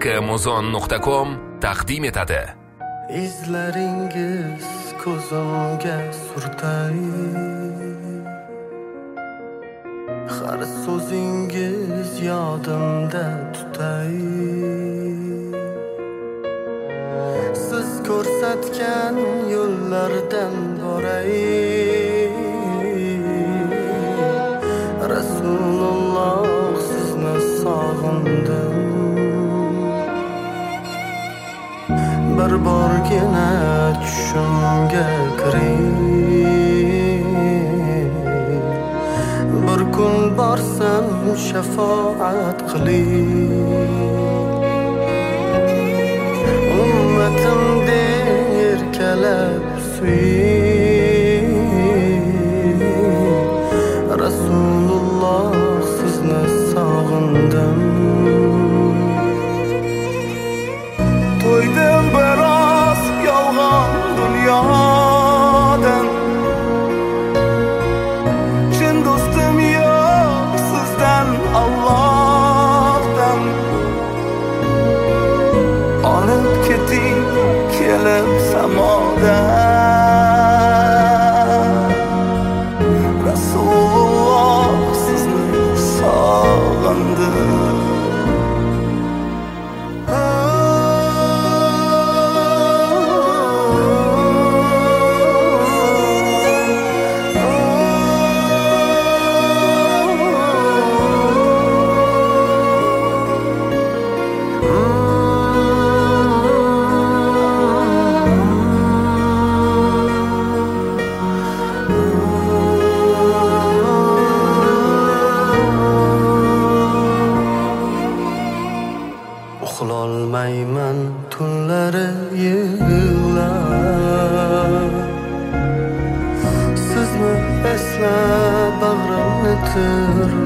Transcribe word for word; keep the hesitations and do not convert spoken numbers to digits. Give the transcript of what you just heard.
muzon nuqta com taqdim etadi. İzlaringiz ko'zimga surtay, har so'zingiz yodimda tutay. Siz ko'rsatgan yo'llardan boray, Rasululloh sizni sog'indim. Bir borgina tushimga kiring, bir kun borsam shafoat qiling. Ummatimda erkalab suying, Rasululloh sizni sog'indim. To'ydim biroz yolg'on dunyodan, chin do'stim yo'q sizdan Allohdan. Olib keting kelib samodan, Rasululloh sizni sog'indim. Uxlolmayman tunlari yig'lab, sizni eslab bag'rimni tir